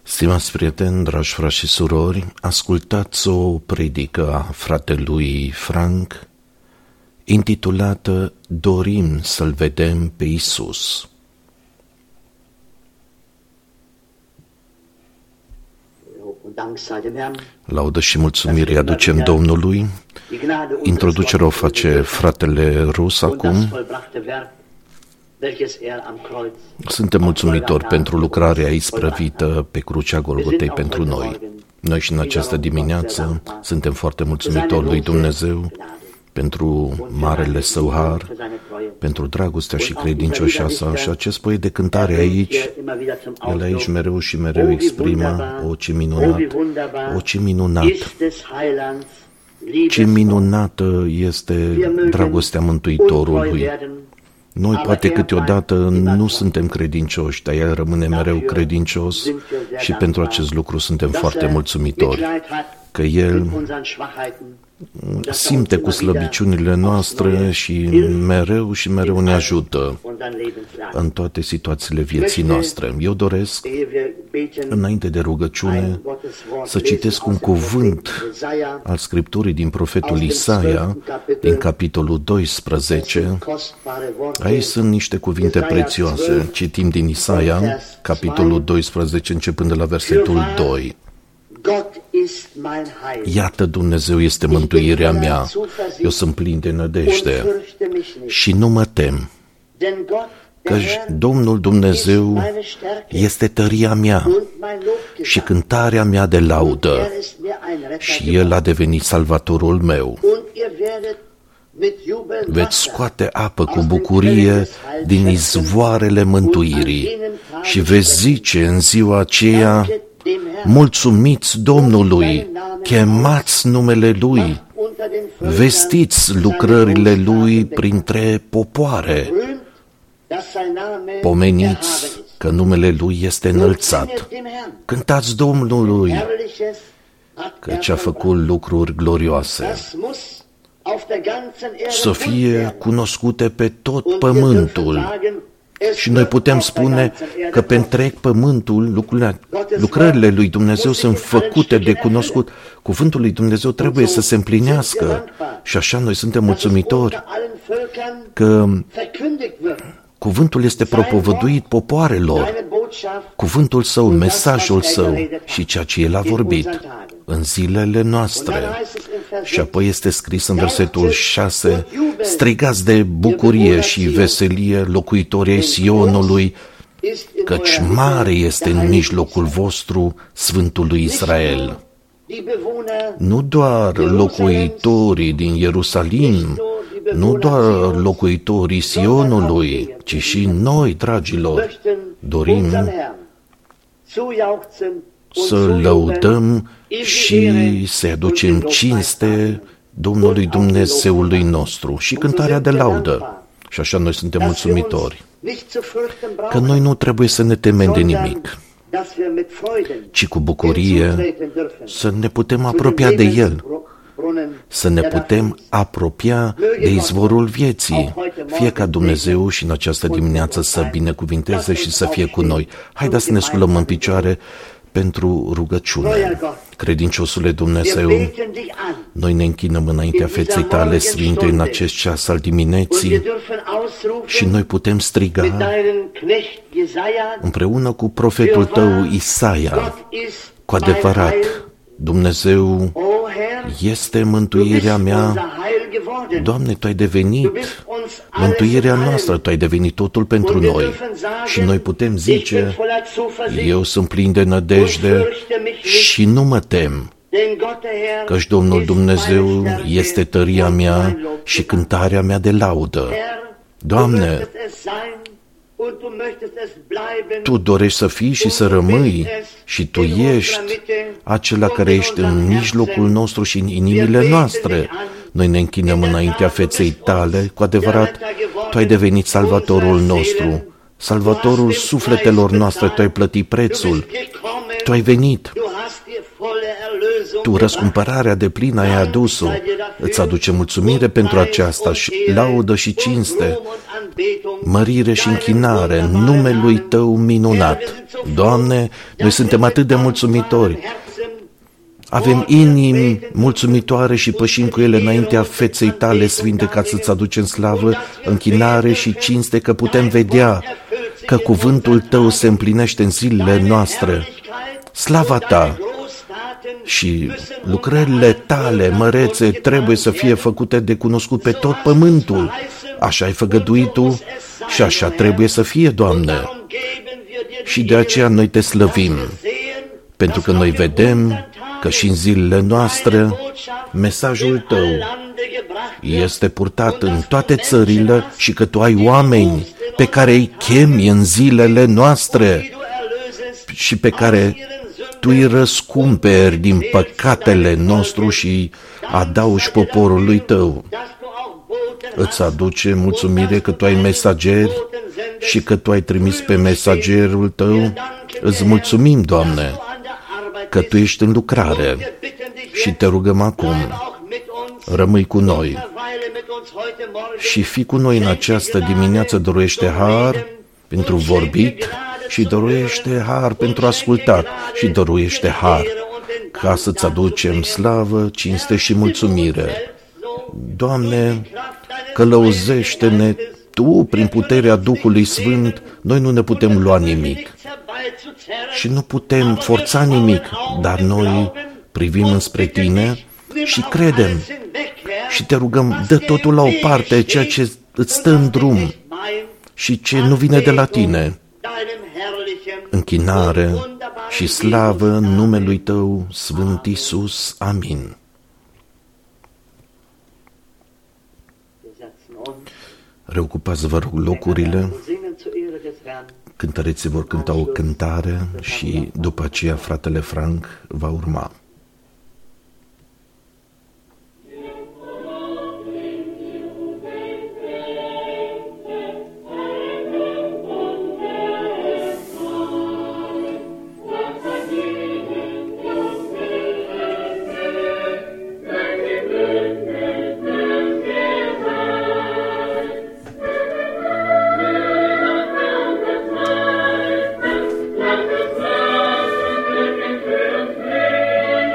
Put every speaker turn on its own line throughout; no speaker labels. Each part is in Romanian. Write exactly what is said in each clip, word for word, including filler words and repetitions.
Stimați prieteni, dragi frați și surori, ascultați o predică a fratelui Frank, intitulată Dorim să-L vedem pe Iisus. Laudă și mulțumiri aducem Domnului. Introducerea o face fratele Rus acum. Suntem mulțumitori pentru lucrarea isprăvită pe crucea Golgotei pentru noi. Noi și în această dimineață suntem foarte mulțumitori lui Dumnezeu pentru marele Său har, pentru dragostea și credincioșia Sa. Și acest poet de cântare aici, el aici mereu și mereu exprimă: o, ce minunat, o, ce minunat, ce minunată este dragostea Mântuitorului. Noi poate câteodată nu suntem credincioși, dar El rămâne mereu credincios și pentru acest lucru suntem foarte mulțumitori, că El simte cu slăbiciunile noastre și mereu și mereu ne ajută în toate situațiile vieții noastre. Eu doresc, înainte de rugăciune, să citesc un cuvânt al Scripturii din profetul Isaia, din capitolul doisprezece. Aici sunt niște cuvinte prețioase. Citim din Isaia, capitolul doisprezece, începând de la versetul doi. Iată, Dumnezeu este mântuirea mea, eu sunt plin de nădejde și nu mă tem, căci Domnul Dumnezeu este tăria mea și cântarea mea de laudă și El a devenit salvatorul meu. Veți scoate apă cu bucurie din izvoarele mântuirii și veți zice în ziua aceea: mulțumiți Domnului, chemați numele Lui, vestiți lucrările Lui printre popoare, pomeniți că numele Lui este înălțat, cântați Domnului, căci a făcut lucruri glorioase, să fie cunoscute pe tot pământul. Și noi putem spune că pe întreg pământul lucrurile, lucrările lui Dumnezeu sunt făcute de cunoscut. Cuvântul lui Dumnezeu trebuie să se împlinească și așa noi suntem mulțumitori că cuvântul este propovăduit popoarelor, cuvântul Său, mesajul Său și ceea ce El a vorbit în zilele noastre. Și apoi este scris în versetul șase: strigați de bucurie și veselie, locuitorii ai Sionului, căci mare este în mijlocul vostru Sfântul lui Israel. Nu doar locuitorii din Ierusalim, nu doar locuitorii Sionului, ci și noi, dragilor, dorim să lăudăm și să aducem cinste Domnului Dumnezeului nostru și cântarea de laudă. Și așa noi suntem mulțumitori că noi nu trebuie să ne temem de nimic, ci cu bucurie să ne putem apropia de El, să ne putem apropia de izvorul vieții. Fie ca Dumnezeu și în această dimineață să binecuvinteze și să fie cu noi. Haideți să ne sculăm în picioare pentru rugăciune. Credinciosule Dumnezeu, noi ne închinăm înaintea feței Tale sfinte în acest ceas al dimineții și noi putem striga împreună cu profetul Tău Isaia: cu adevărat, Dumnezeu este mântuirea mea. Doamne, Tu ai devenit mântuirea noastră, Tu ai devenit totul pentru noi. Și noi putem zice: eu sunt plin de nădejde și nu mă tem, căci Domnul Dumnezeu este tăria mea și cântarea mea de laudă. Doamne, Tu dorești să fii și să rămâi și Tu ești acela care ești în mijlocul nostru și în inimile noastre. Noi ne închinăm înaintea feței Tale, cu adevărat, Tu ai devenit salvatorul nostru, salvatorul sufletelor noastre, Tu ai plătit prețul, Tu ai venit, Tu răscumpărarea de plină ai adus-o. Îți aduce mulțumire pentru aceasta și laudă și cinste, mărire și închinare în numelui Tău minunat. Doamne, noi suntem atât de mulțumitori. Avem inimi mulțumitoare și pășim cu ele înaintea feței Tale sfinte ca să-ți aducem slavă, închinare și cinste, că putem vedea că cuvântul Tău se împlinește în zilele noastre. Slava Ta și lucrările Tale mărețe trebuie să fie făcute de cunoscut pe tot pământul. Așa ai făgăduit Tu și așa trebuie să fie, Doamne. Și de aceea noi Te slăvim, pentru că noi vedem că și în zilele noastre mesajul Tău este purtat în toate țările și că Tu ai oameni pe care îi chemi în zilele noastre și pe care Tu îi răscumperi din păcatele nostru și adaugi poporului Tău. Îți aduce mulțumire că Tu ai mesageri și că Tu ai trimis pe mesagerul Tău. Îți mulțumim, Doamne, că Tu ești în lucrare și Te rugăm acum, rămâi cu noi și fii cu noi în această dimineață. Dăruiește har pentru vorbit și dăruiește har pentru ascultat și dăruiește har ca să-ți aducem slavă, cinste și mulțumire. Doamne, călăuzește-ne Tu prin puterea Duhului Sfânt. Noi nu ne putem lua nimic și nu putem forța nimic, dar noi privim înspre Tine și credem și Te rugăm, dă totul la o parte, ceea ce îți stă în drum și ce nu vine de la Tine. Închinare și slavă în numelui Tău, Sfânt Iisus. Amin. Reocupați, vă rog, locurile. Cântăreții vor cânta o cântare și după aceea fratele Frank va urma.
Thank you.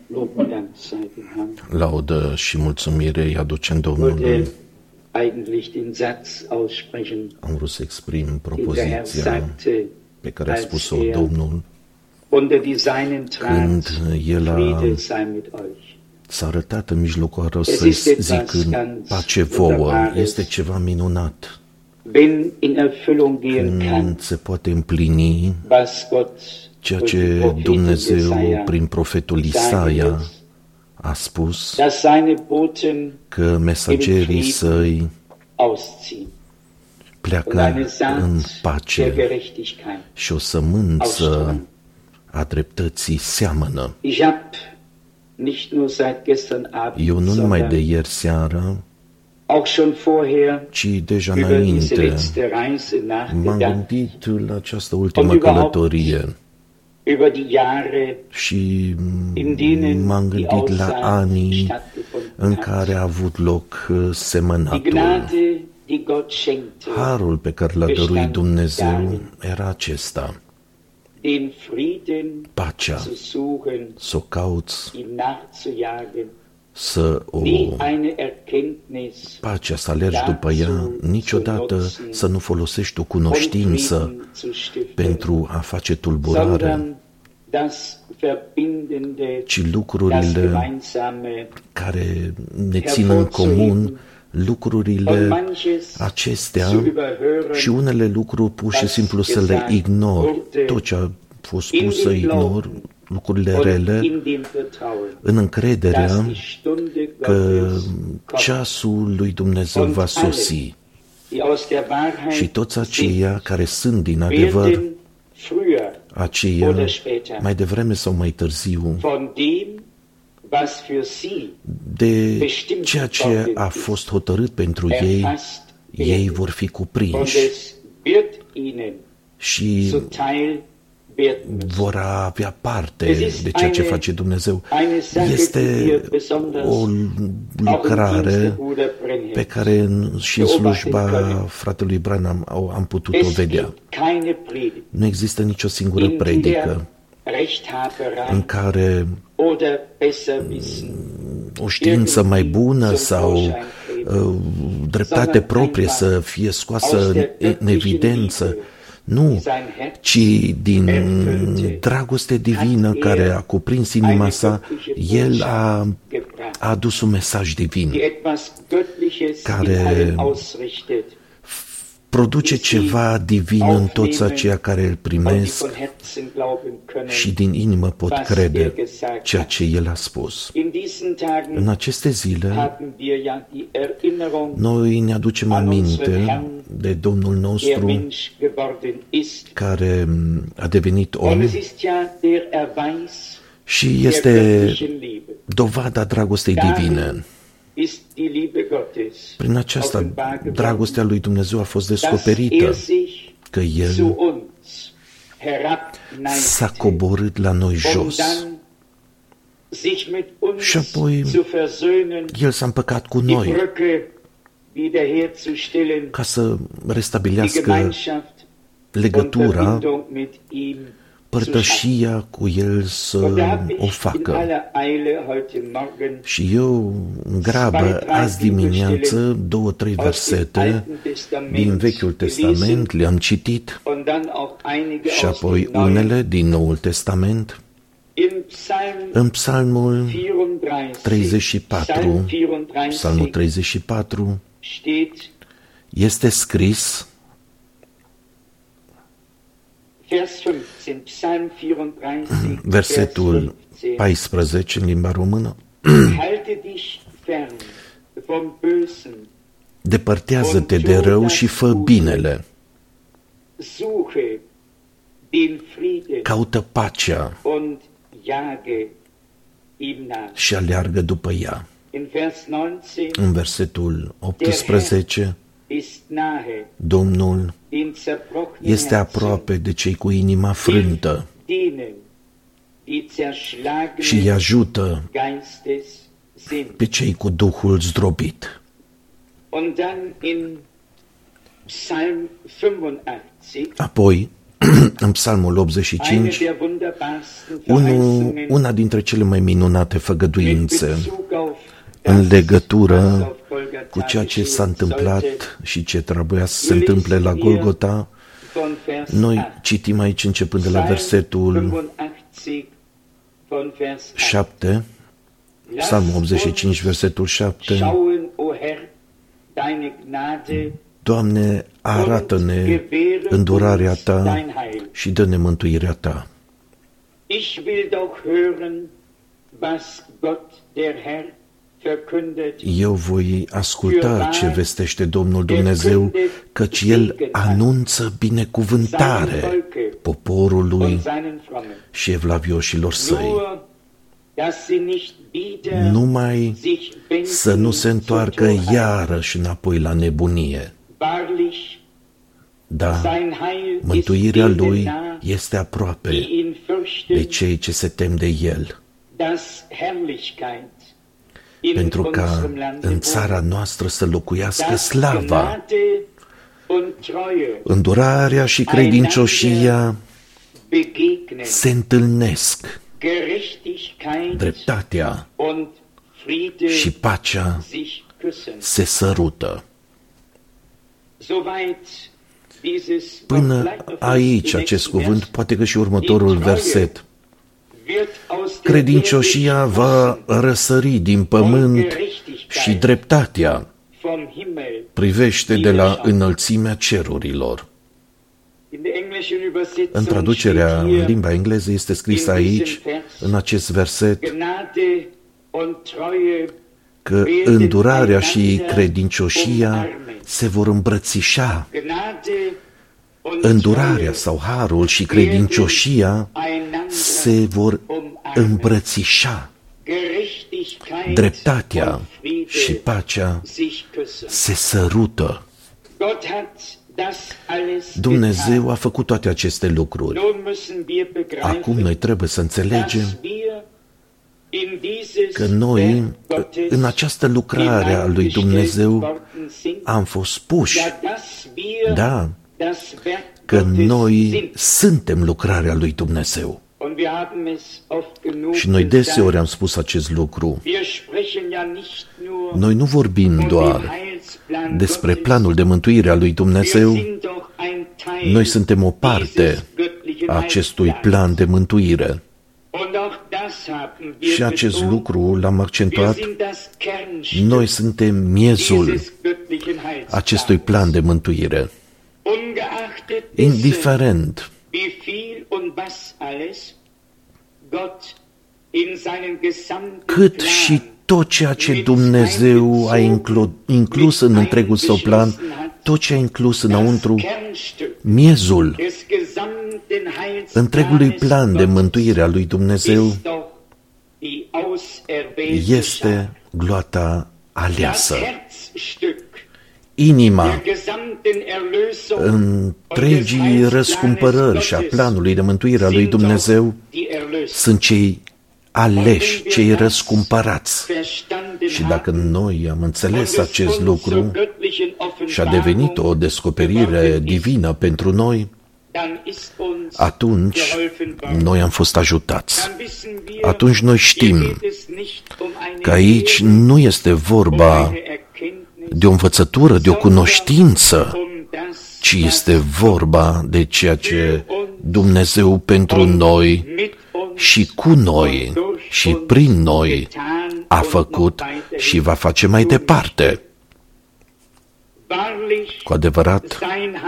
Lob und Dank sei dem Herrn.
Laudă și mulțumire îi aducem Domnului.
Wollte eigentlich den Satz aussprechen,
Am vrut să exprim
den der Herr
propoziția
sagte,
pe care a
als
spus-o
er
Domnul
unter die Seinen
când
trat,
El a,
Friede sei mit euch.
s-a arătat în mijlocul lor
Es
să
ist etwas
zicând
ganz
pace vouă.
Wunderbares.
Este ceva minunat
Wenn in Erfüllung gehen kann,
când se poate împlini
was Gott
ceea
durch den
ce
Propheten
Dumnezeu
Jesaja
prin profetul
sagen
Isaia
wird,
a spus
dass seine Boten
că mesagerii săi
ausziehen und
pleacă
eine
în
Saat der
pace
Gerechtigkeit.
și o sămânță a dreptății seamănă.
Ich habe nicht nur seit gestern Abend,
Eu nu numai de
sondern
ieri seară,
auch schon vorher
ci deja
über diese
înainte
letzte Reise
m-am
nachgedacht,
gândit la această ultimă călătorie
über die Jahre,
și
in denen
m-am
die
gândit la
Aussaat
anii
stattgefunden
în
hat.
care a avut loc uh,
Die
semănatul.
Gnade, die Gott schenkte,
Harul pe care l-a dăruit Dumnezeu era acesta,
den Frieden
pacea,
zu suchen,
să o cauți,
ihm nachzujagen,
să o
nie eine Erkenntnis
pacea, să alergi după ea, niciodată să nu folosești o cunoștință
Frieden zu stiften,
pentru a face tulburare,
sondern das Verbindende,
ci
das
lucrurile
Gemeinsame.
care ne țin în comun, lucrurile
Und manches
acestea
zu überhören,
și unele lucruri pur și simplu să le ignor. Tot ce a fost spus să ignor, lucrurile
und
rele,
in dem Vertrauen,
în
dass
încrederea
die Stunde
că
Gottes kommt.
ceasul lui Dumnezeu va sosi
Die aus der Wahrheit
și toți
sind,
aceia care sunt din adevăr,
werden früher
aceia
oder später
mai devreme sau mai târziu,
von dem, was für sie
de ceea ce a fost hotărât pentru ei,
erfasst
ei
werden.
vor fi
Und
cuprinși
es wird ihnen
și
zuteil werden müssen.
vor avea parte de ceea ce face Dumnezeu.
Eine Sache, die
Este
wir besonders
o
auch im Dienst
lucrare
der Bruder Brenhem
pe care în- și în slujba fratelui Branham au- am putut-o
Es
vedea.
gibt keine Predigt,
Nu există nicio singură
in der
predică în
Rechthaberei
care
oder besser wissen,
o știință mai bună sau uh, dreptate proprie să fie scoasă în, în evidență. Nu,
sein Herz
ci din dragoste divină care a cuprins inima sa, El a, a adus un mesaj divin,
die etwas Göttliches
care
in allen ausrichtet,
produce ceva divin în toți aceia care îl
und die
primesc
von Herzen glauben können.
și din inimă pot crede ceea ce El a spus.
In diesen Tagen
În aceste zile,
haben wir ja die Erinnerung,
noi ne aducem aminte de Domnul
der
nostru
Mensch geworden ist.
care a devenit
Und
om
es ist ja der Erweis
și
der
este
göttlichen Liebe.
dovada dragostei divine.
Darin ist die Liebe Gottes
Prin aceasta,
offenbar geworden,
dragostea lui Dumnezeu a fost
dass
descoperită,
er sich
că
zu
El
uns
s-a
herabneigte
coborât la noi
um
jos.
dann sich mit uns
Și apoi
zu versöhnen,
El s-a împăcat cu
die
noi
Brücke wiederherzustellen,
ca să
die
restabilească
Gemeinschaft und
legătura,
Verbindung mit ihm zu schaffen.
părtășia cu El
Und da
să
habe
o
ich in
facă.
aller Eile heute Morgen
Și eu, în grabă, azi dimineață, două, trei
aus dem
versete
Alten Testament
din Vechiul Testament
gelesen
le-am citit
und dann auch einige
și
aus
apoi
dem Neuen.
unele din Noul Testament.
Im Psalm
În Psalmul
vierunddreißig,
treizeci și patru,
Psalm
Psalmul
vierunddreißig
treizeci și patru,
steht,
este scris,
Vers fünfzehn, Psalm vierunddreißig,
versetul
Vers fünfzehn.
paisprezece în limba română,
Halte dich fern vom Bösen,
depărtează-te de rău și fă binele,
suche den Frieden
caută pacea
und jage ihm nach.
și aleargă după ea.
In Vers neunzehn,
În versetul optsprezece,
ist nahe,
Domnul
den zerbrochenen
este
Herzen,
aproape de cei cu inima frântă
denen, die zerschlagenen
și îi ajută
Geistes sind.
pe cei cu Duhul zdrobit.
Und dann in Psalm fünfundachtzig,
Apoi, în Psalmul optzeci și cinci, unu, una dintre cele mai minunate făgăduințe în legătură cu ceea ce s-a întâmplat și ce trebuia să se întâmple la Golgota. Noi citim aici începând de la versetul șapte, Psalmul optzeci și cinci, versetul șapte. Doamne, arată-ne îndurarea Ta și dă-ne mântuirea Ta. Eu voi asculta ce vestește Domnul Dumnezeu, căci El anunță binecuvântare poporului și evlavioșilor Săi. Numai să nu se întoarcă iarăși înapoi la nebunie. Da, mântuirea Lui este aproape de cei ce se tem de El, pentru ca în țara noastră să locuiască slava, îndurarea și credincioșia se întâlnesc, dreptatea și pacea se sărută. Până aici acest cuvânt, poate că și următorul verset. Credincioșia va răsări din pământ și dreptatea privește de la înălțimea cerurilor. În traducerea în limba engleză este scris aici, în acest verset, că îndurarea și credincioșia se vor îmbrățișa. Îndurarea sau harul și credincioșia se vor îmbrățișa. Dreptatea și pacea se sărută. Dumnezeu a făcut toate aceste lucruri. Acum noi trebuie să înțelegem că noi, în această lucrare a lui Dumnezeu, am fost puși. Da, că noi suntem lucrarea lui Dumnezeu. Și noi deseori am spus acest lucru. Noi nu vorbim doar despre planul de mântuire a lui Dumnezeu, noi suntem o parte a acestui plan de mântuire. Și acest lucru l-am accentuat. Noi suntem miezul acestui plan de mântuire. Indiferent cât și tot ceea ce Dumnezeu a inclus în întregul său plan, tot ce a inclus înăuntru, miezul întregului plan de mântuire a lui Dumnezeu este gloata aleasă. Inima întregii răscumpărări și a planului de mântuire a lui Dumnezeu sunt cei aleși, cei răscumpărați. Și dacă noi am înțeles acest lucru și a devenit o descoperire divină pentru noi, atunci noi am fost ajutați. Atunci noi știm că aici nu este vorba de o învățătură, de o cunoștință, ci este vorba de ceea ce Dumnezeu pentru noi și cu noi și prin noi a făcut și va face mai departe. Cu adevărat,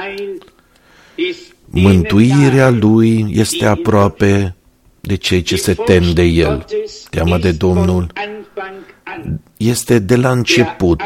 mântuirea Lui este aproape de cei ce se tem de El. Teama de Domnul este de la început.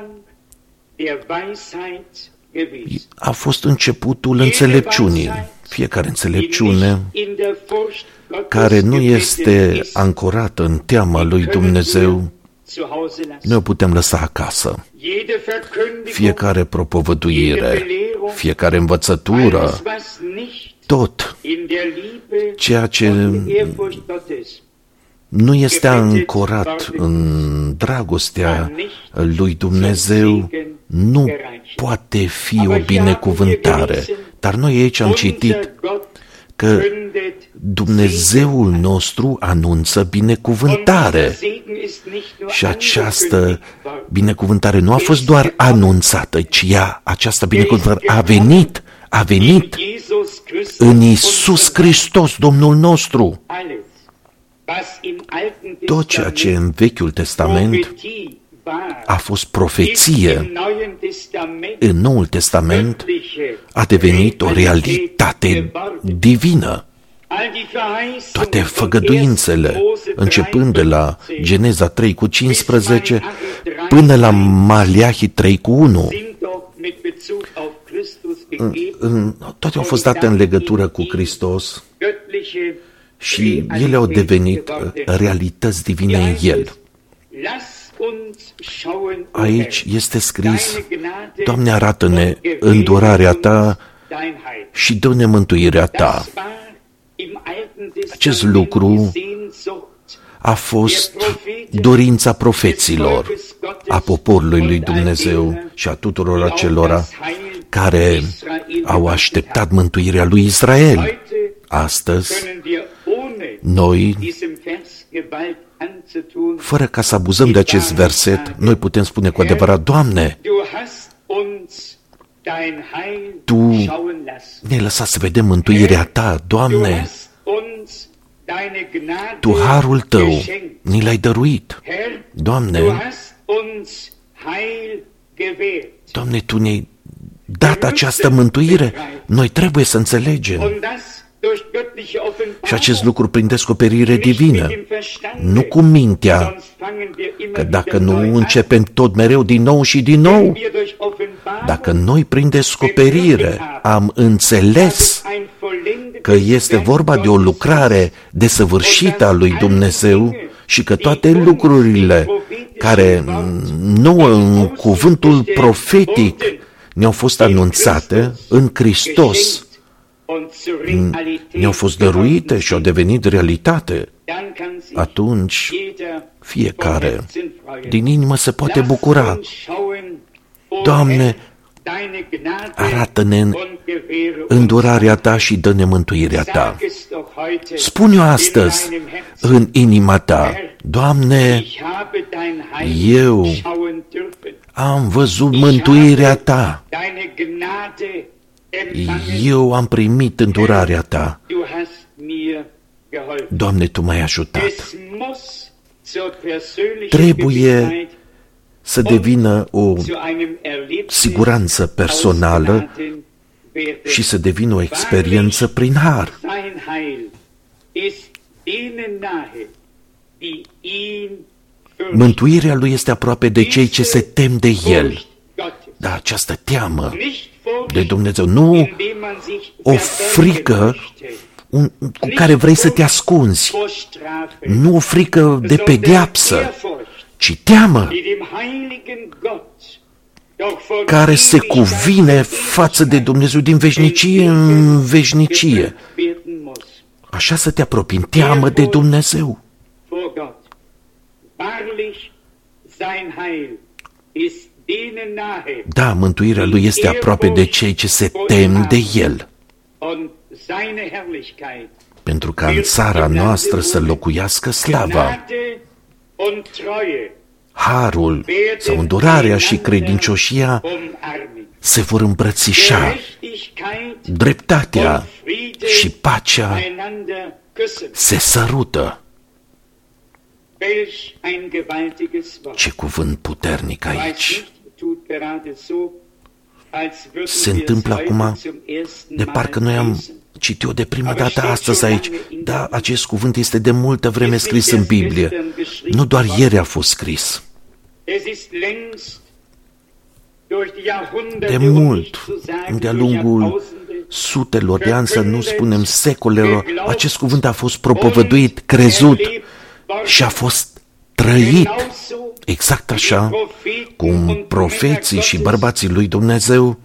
A fost începutul înțelepciunii. Fiecare înțelepciune care nu este ancorată în teama lui Dumnezeu, noi o putem lăsa acasă. Fiecare propovăduire, fiecare învățătură, tot ceea ce nu este ancorat în dragostea lui Dumnezeu, nu poate fi o binecuvântare. Dar noi aici am citit că Dumnezeul nostru anunță binecuvântare. Și această binecuvântare nu a fost doar anunțată, ci ea, această binecuvântare a venit, a venit în Iisus Hristos, Domnul nostru. Tot ceea ce în Vechiul Testament a fost profeție, în Noul Testament a devenit o realitate divină. Toate făgăduințele, începând de la Geneza trei cu cincisprezece până la Maleahi trei cu unu, toate au fost date în legătură cu Hristos și ele au devenit realități divine în El. Aici este scris: Doamne, arată-ne îndurarea Ta și dă-ne mântuirea Ta. Acest lucru a fost dorința profeților, a poporului lui Dumnezeu și a tuturor acelora care au așteptat mântuirea lui Israel. Astăzi, noi, fără ca să abuzăm de acest verset, noi putem spune cu adevărat: Doamne, Tu ne-ai lăsat să vedem mântuirea Ta, Doamne, Tu harul Tău ni l-ai dăruit, Doamne, Doamne, Tu ne-ai dat această mântuire, noi trebuie să înțelegem. Și acest lucru prin descoperire divină, nu cu mintea, că dacă nu începem tot mereu din nou și din nou, dacă noi prin descoperire am înțeles că este vorba de o lucrare desăvârșită a lui Dumnezeu și că toate lucrurile care nouă în cuvântul profetic ne-au fost anunțate în Hristos, ne-au fost dăruite și au devenit realitate, atunci fiecare din inimă se poate bucura. Doamne, arată-ne îndurarea Ta și dă-ne mântuirea Ta. Spune-o astăzi în inima ta: Doamne, eu am văzut mântuirea Ta, eu am primit îndurarea Ta. Doamne, Tu m-ai ajutat. Trebuie să devină o siguranță personală și să devină o experiență prin har. Mântuirea Lui este aproape de cei ce se tem de El. Dar această teamă de Dumnezeu, nu o frică un, cu care vrei să te ascunzi, nu o frică de pedeapsă, ci teamă care se cuvine față de Dumnezeu din veșnicie în veșnicie. Așa să te apropii, teamă de Dumnezeu. Da, mântuirea Lui este aproape de cei ce se tem de El, pentru ca în țara noastră să locuiască slava. Harul sau îndurarea și credincioșia se vor îmbrățișa, dreptatea și pacea se sărută. Ce cuvânt puternic aici! Se întâmplă acum de parcă noi am citit-o de prima dată astăzi aici. Da, acest cuvânt este de multă vreme scris în Biblie. Nu doar ieri a fost scris. De mult, de-a lungul sutelor de ani, să nu spunem secolelor, acest cuvânt a fost propovăduit, crezut și a fost trăit. Exact așa cum profeții și bărbații lui Dumnezeu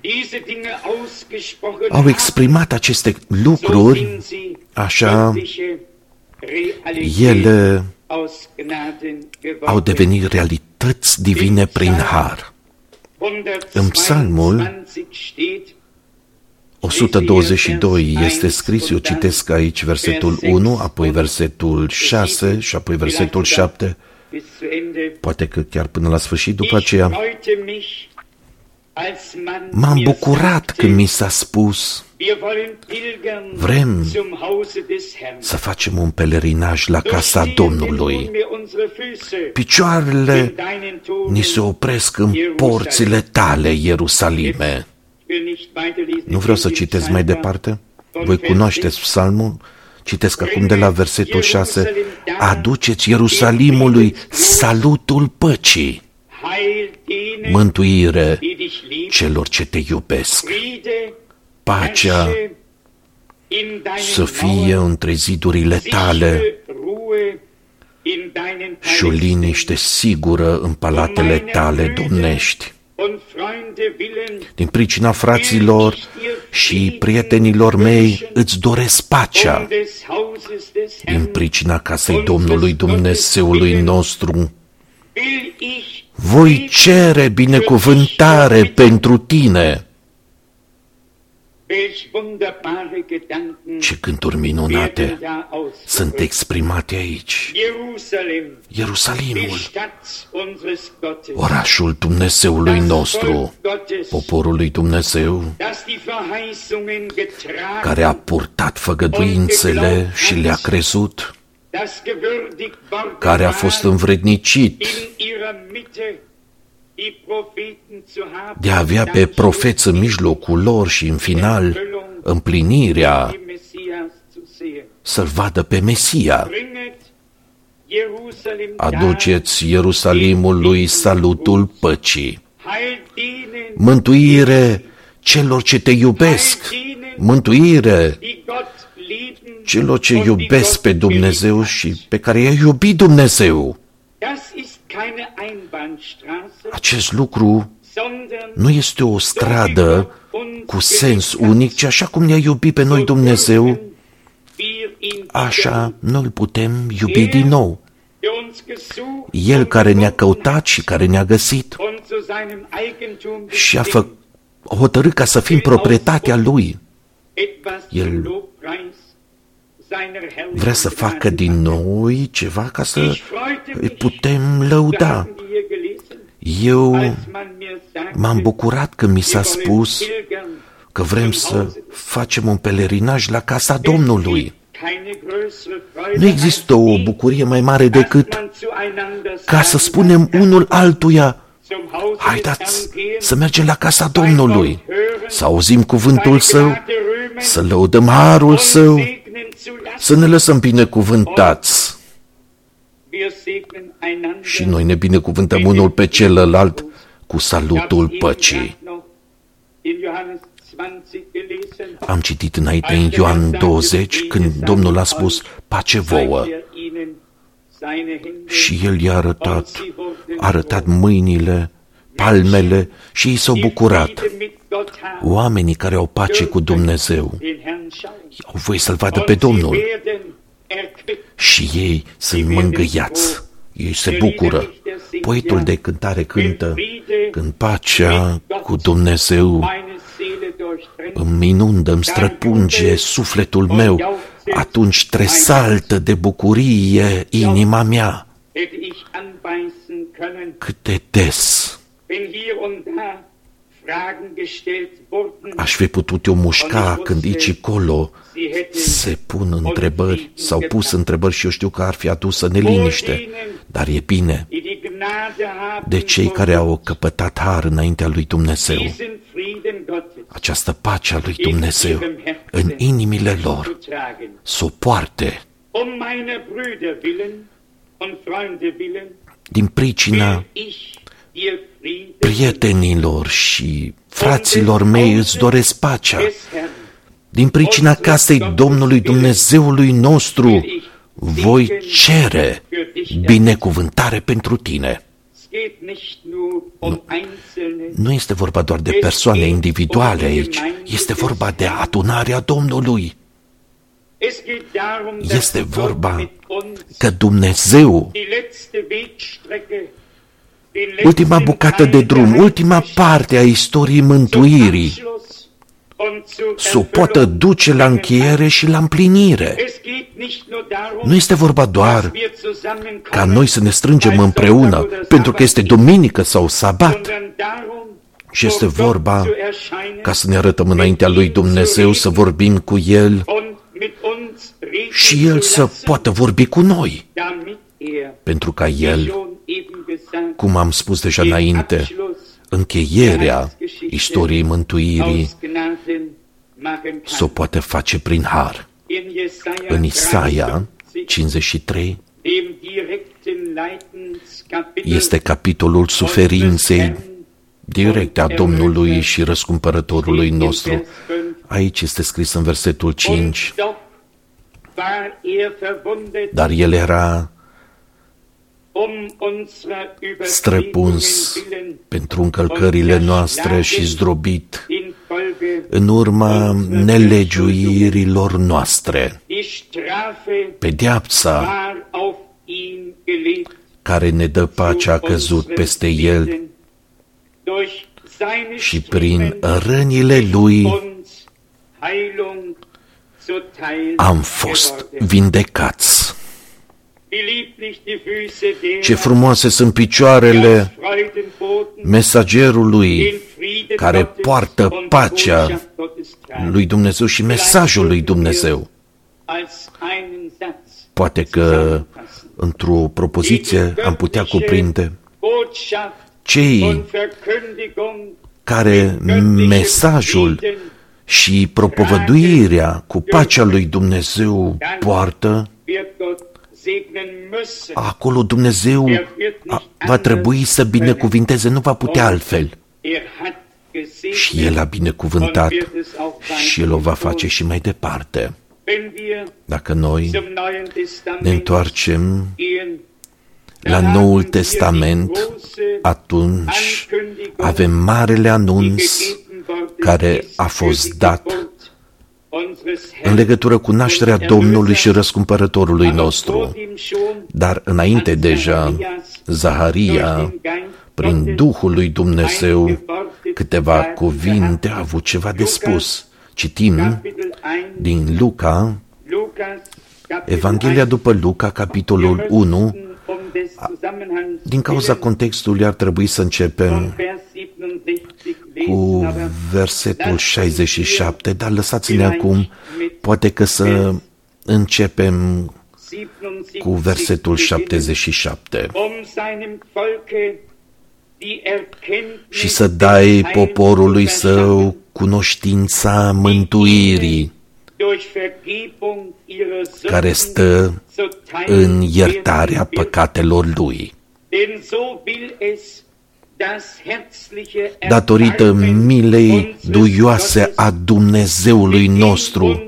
au exprimat aceste lucruri, așa ele au devenit realități divine prin har. În Psalmul o sută douăzeci și doi este scris, eu citesc aici versetul unu, apoi versetul șase și apoi versetul șapte, poate că chiar până la sfârșit după aceea. M-am bucurat când mi s-a spus, vrem să facem un pelerinaj la casa Domnului. Picioarele ni se opresc în porțile tale, Ierusalime. Nu vreau să citesc mai departe. Voi cunoașteți psalmul. Citesc acum de la versetul șase. Aduceți Ierusalimului salutul păcii, mântuire celor ce te iubesc. Pacea să fie între zidurile tale și o liniște sigură în palatele tale domnești. Din pricina fraților și prietenilor mei îți doresc pacea. Din pricina casei Domnului Dumnezeului nostru voi cere binecuvântare pentru tine. Ce gânduri minunate sunt exprimate aici. Ierusalimul, orașul Dumnezeului nostru, poporul lui Dumnezeu, care a purtat făgăduințele și le-a crezut, care a fost învrednicit de a avea pe profeți în mijlocul lor și în final împlinirea, să-L vadă pe Mesia. Aduceți Ierusalimului salutul păcii, mântuire celor ce te iubesc, mântuire celor ce iubesc pe Dumnezeu și pe care i-a iubit Dumnezeu. Acest lucru nu este o stradă cu sens unic, ci așa cum ne-a iubit pe noi Dumnezeu, așa noi îl putem iubi din nou. El care ne-a căutat și care ne-a găsit și a fă- hotărât ca să fim proprietatea Lui. El vrea să facă din noi ceva ca să îi putem lăuda. Eu m-am bucurat când mi s-a spus că vrem să facem un pelerinaj la casa Domnului. Nu există o bucurie mai mare decât ca să spunem unul altuia, haideți să mergem la casa Domnului, să auzim cuvântul Său, să lăudăm harul Său, să ne lăsăm binecuvântați. Și noi ne binecuvântăm unul pe celălalt cu salutul păcii. Am citit înainte în Ioan douăzeci, când Domnul a spus, pace vouă. Și El i-a arătat, a arătat mâinile, palmele și ei s-au bucurat. Oamenii care au pace cu Dumnezeu au voie să-L vadă pe Domnul și ei sunt mângâiați, ei se bucură. Poetul de cântare cântă, când pacea cu Dumnezeu îmi inundă, îmi străpunge sufletul meu, atunci tresaltă de bucurie inima mea. Cât de des aș fi putut eu mușca când aici colo se pun întrebări, s-au pus întrebări și eu știu că ar fi adusă neliniște, dar e bine de cei care au căpătat har înaintea lui Dumnezeu, această pace a lui Dumnezeu în inimile lor, s-o poarte. Din pricina prietenilor și fraților mei îți doresc pacea. Din pricina casei Domnului Dumnezeului nostru voi cere binecuvântare pentru tine. Nu, nu este vorba doar de persoane individuale aici, este vorba de adunarea Domnului. Este vorba că Dumnezeu, ultima bucată de drum, ultima parte a istoriei mântuirii, să o poată duce la încheiere și la împlinire. Nu este vorba doar ca noi să ne strângem împreună pentru că este duminică sau sabat, și este vorba ca să ne arătăm înaintea lui Dumnezeu, să vorbim cu El și El să poată vorbi cu noi, pentru ca El, cum am spus deja înainte, încheierea istoriei mântuirii să o poate face prin har. În Isaia cincizeci și trei este capitolul suferinței direct a Domnului și răscumpărătorului nostru. Aici este scris în versetul cinci: dar El era străpuns pentru încălcările noastre și zdrobit în urma nelegiuirilor noastre. Pedeapsa care ne dă pace a căzut peste El și prin rănile Lui am fost vindecați. Ce frumoase sunt picioarele mesagerului care poartă pacea lui Dumnezeu și mesajul lui Dumnezeu. Poate că într-o propoziție am putea cuprinde cei care mesajul și propovăduirea cu pacea lui Dumnezeu poartă. Acolo Dumnezeu a, va trebui să binecuvinteze, nu va putea altfel. Și El a binecuvântat și El o va face și mai departe. Dacă noi ne întoarcem la Noul Testament, atunci avem marele anunț care a fost dat în legătură cu nașterea Domnului și răscumpărătorului nostru. Dar înainte deja, Zaharia, prin Duhul lui Dumnezeu, câteva cuvinte a avut ceva de spus. Citim din Luca, Evanghelia după Luca, capitolul unu. Din cauza contextului ar trebui să începem cu versetul șaizeci și șapte, dar lăsați-ne acum, poate că să începem cu versetul șaptezeci și șapte. Și să dai poporului său cunoștința mântuirii, care stă în iertarea păcatelor lui. Datorită milei duioase a Dumnezeului nostru,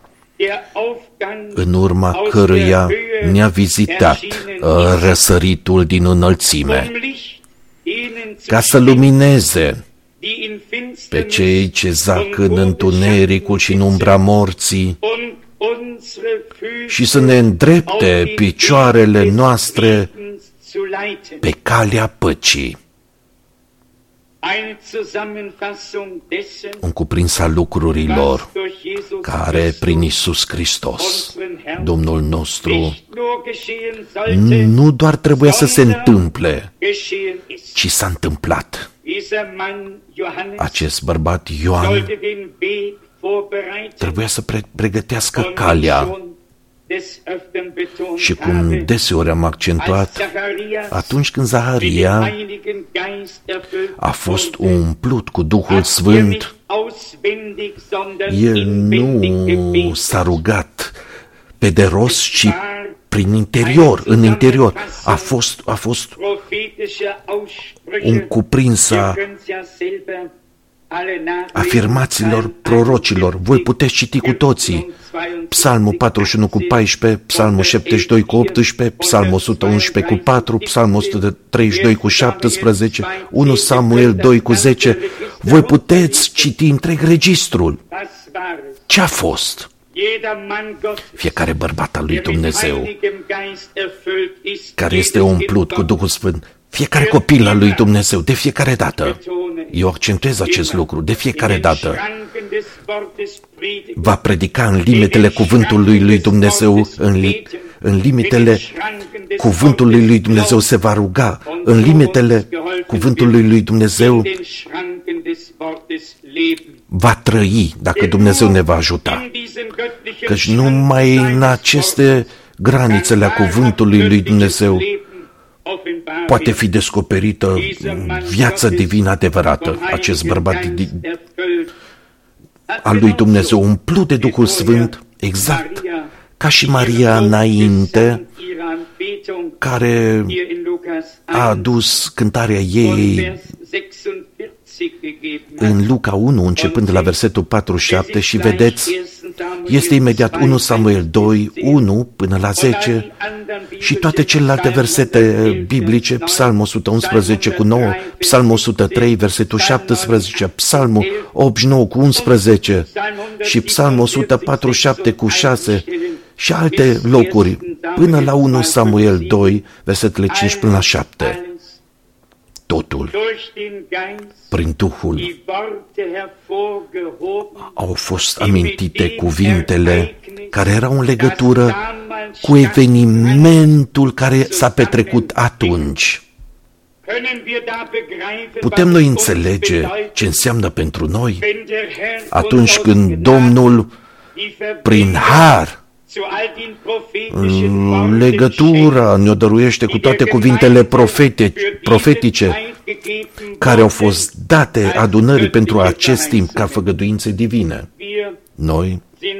în urma căruia ne-a vizitat răsăritul din înălțime, ca să lumineze pe cei ce zac în întunericul și în umbra morții și să ne îndrepte picioarele noastre pe calea păcii. Un cuprins al lucrurilor care prin Iisus Hristos, Domnul nostru, nu doar trebuia să se întâmple, ci s-a întâmplat. Acest bărbat Ioan trebuia să pre- pregătească calea. Și cum deseori am accentuat, atunci când Zaharia a fost umplut cu Duhul Sfânt, el nu s-a rugat pe de rost, ci prin interior, în interior. A fost, a fost un cuprins a afirmațiilor prorocilor. Voi puteți citi cu toții Psalmul patruzeci și unu cu paisprezece, Psalmul șaptezeci și doi cu optsprezece, Psalmul o sută unsprezece cu patru, Psalmul o sută treizeci și doi cu șaptesprezece, unu Samuel doi cu zece. Voi puteți citi întreg registrul. Ce a fost? Fiecare bărbat al lui Dumnezeu care este umplut cu Duhul Sfânt, fiecare copil al lui Dumnezeu, de fiecare dată, eu accentuez acest lucru, de fiecare dată, va predica în limitele cuvântului lui Dumnezeu, în, li, în limitele cuvântului lui Dumnezeu se va ruga, în limitele cuvântului lui Dumnezeu va trăi, dacă Dumnezeu ne va ajuta. Căci numai în aceste granițele a cuvântului lui Dumnezeu poate fi descoperită viața divină adevărată. Acest bărbat al lui Dumnezeu umplut de Duhul Sfânt, exact ca și Maria înainte, care a adus cântarea ei în Luca unu, începând de la versetul patruzeci și șapte, și vedeți, este imediat unu Samuel doi, unu până la zece, și toate celelalte versete biblice, Psalmul o sută unsprezece cu nouă, Psalmul o sută trei, versetul șaptesprezece, Psalmul optzeci și nouă cu unsprezece și Psalmul o sută patruzeci și șapte cu șase și alte locuri, până la unu Samuel doi, versetele cinci până la șapte. Totul, prin Duhul, au fost amintite cuvintele care erau în legătură cu evenimentul care s-a petrecut atunci. Putem noi înțelege ce înseamnă pentru noi atunci când Domnul, prin har, legătura ne-o dăruiește cu toate cuvintele profete, profetice care au fost date adunării pentru acest timp ca făgăduințe divine. Noi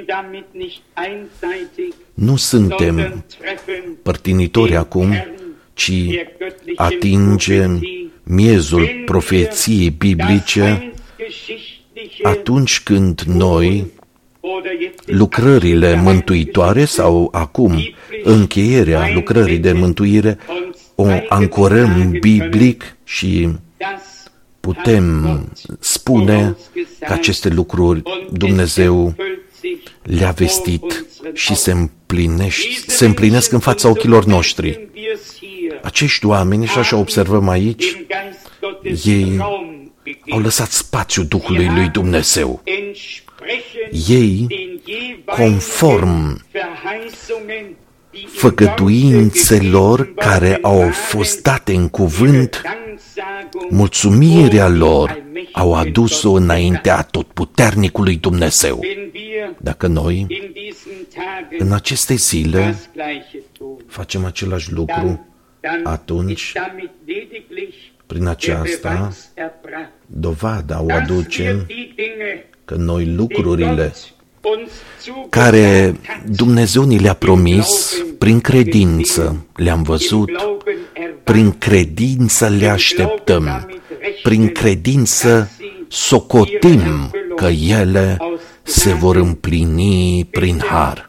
nu suntem părtinitori acum, ci atingem miezul profeției biblice atunci când noi lucrările mântuitoare sau acum încheierea lucrării de mântuire o ancorăm biblic și putem spune că aceste lucruri Dumnezeu le-a vestit și se, împlinește, se împlinesc în fața ochilor noștri. Acești oameni, și așa observăm aici, ei au lăsat spațiu Duhului lui Dumnezeu. Ei, conform făgăduințelor care au fost date în cuvânt, mulțumirea lor au adus-o înaintea atotputernicului Dumnezeu. Dacă noi, în aceste zile, facem același lucru, atunci, prin aceasta, dovada o aducem că noi lucrurile care Dumnezeu ni le-a promis, prin credință le-am văzut, prin credință le așteptăm, prin credință socotim că ele se vor împlini prin har.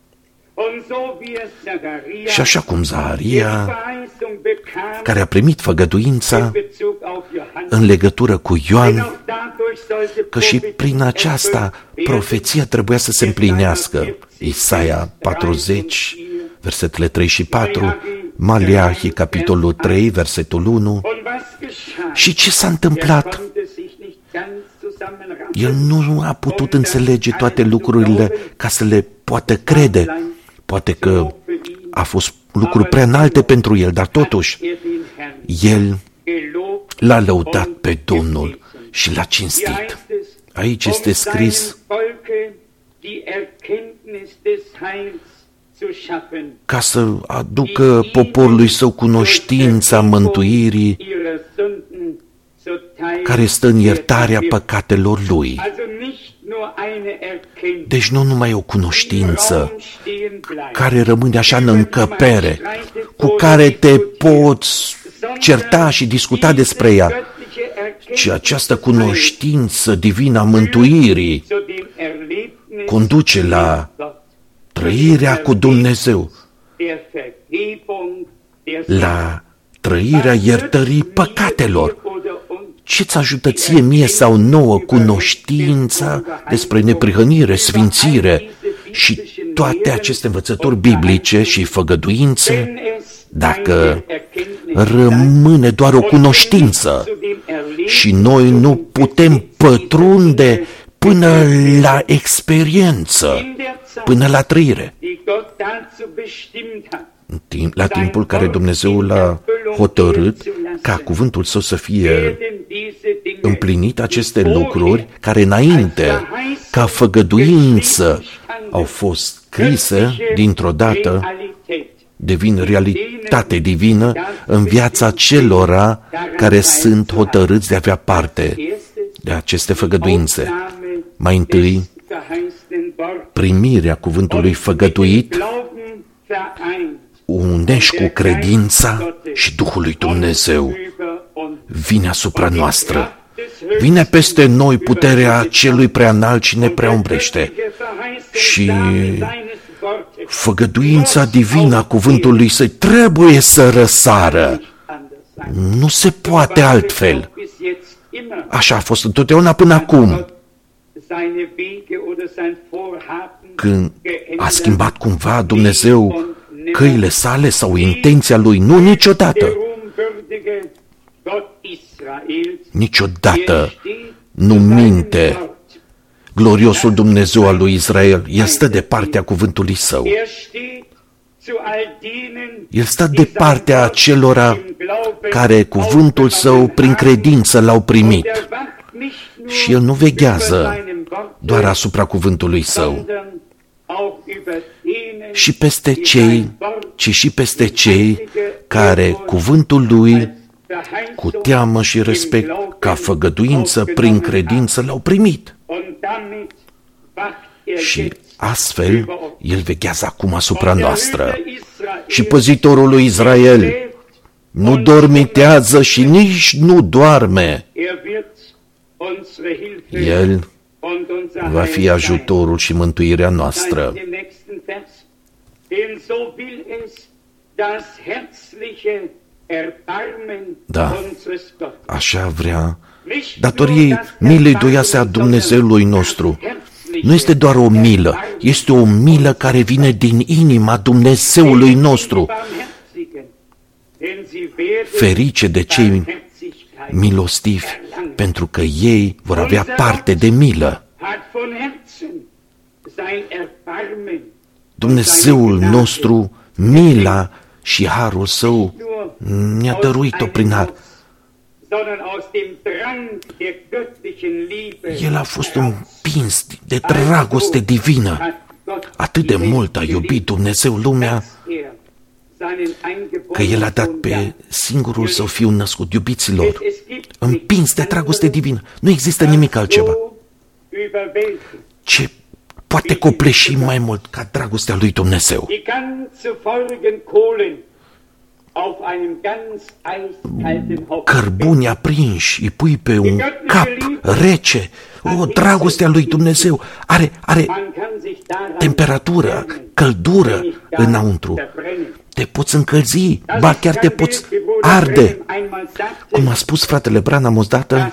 Și așa cum Zaharia, care a primit făgăduința în legătură cu Ioan, că și prin aceasta profeția trebuia să se împlinească. Isaia patruzeci, versetele trei și patru, Maleahi, capitolul trei, versetul unu. Și ce s-a întâmplat? El nu a putut înțelege toate lucrurile ca să le poată crede. Poate că a fost lucruri prea înalte pentru el, dar totuși el l-a lăudat pe Domnul și l-a cinstit. Aici este scris ca să aducă poporului său cunoștința mântuirii care stă în iertarea păcatelor lui. Deci nu numai o cunoștință care rămâne așa în încăpere, cu care te poți certa și discuta despre ea, ci această cunoștință divină a mântuirii conduce la trăirea cu Dumnezeu, la trăirea iertării păcatelor. Ce-ți ajută ție, mie sau nouă, cunoștința despre neprihănire, sfințire Și toate aceste învățături biblice și făgăduințe, dacă rămâne doar o cunoștință și noi nu putem pătrunde până la experiență, până la trăire, la timpul care Dumnezeu l-a hotărât ca cuvântul său să fie împlinit, aceste lucruri care înainte ca făgăduință au fost scrise, dintr-o dată devin realitate divină în viața celora care sunt hotărâți de a avea parte de aceste făgăduințe. Mai întâi, primirea cuvântului făgăduit unești cu credința și Duhul lui Dumnezeu vine asupra noastră. Vine peste noi puterea celui preanalt și ne preaumbrește. Și făgăduința divină a cuvântului său trebuie să răsară. Nu se poate altfel. Așa a fost întotdeauna până acum. Când a schimbat cumva Dumnezeu căile sale sau intenția lui, nu niciodată. Niciodată nu minte gloriosul Dumnezeu al lui Israel. El stă de partea cuvântului său. El stă de partea acelora care cuvântul său prin credință l-au primit. Și el nu veghează doar asupra cuvântului său, și peste cei, ci și peste cei care cuvântul lui cu teamă și respect, ca făgăduință prin credință l-au primit. Și astfel, el veghează acum asupra noastră. Și păzitorul lui Israel nu dormitează și nici nu doarme. El va fi ajutorul și mântuirea noastră. Da, așa vrea, datoriei milei duioase a Dumnezeului nostru. Nu este doar o milă, este o milă care vine din inima Dumnezeului nostru. Ferice de cei milostivi, pentru că ei vor avea parte de milă. Dumnezeul nostru, mila și harul său, ne-a dăruit-o prin har. El a fost împins de dragoste divină. Atât de mult a iubit Dumnezeu lumea, că El a dat pe singurul Său Fiu născut. Iubiților, împins de dragoste divină. Nu există nimic altceva ce poate copleși mai mult ca dragostea lui Dumnezeu. Cărbuni aprinși, îi pui pe un cap rece. O, dragostea lui Dumnezeu are, are temperatură, căldură înăuntru. Te poți încălzi, ba chiar te poți arde. Cum a spus fratele Branham odată,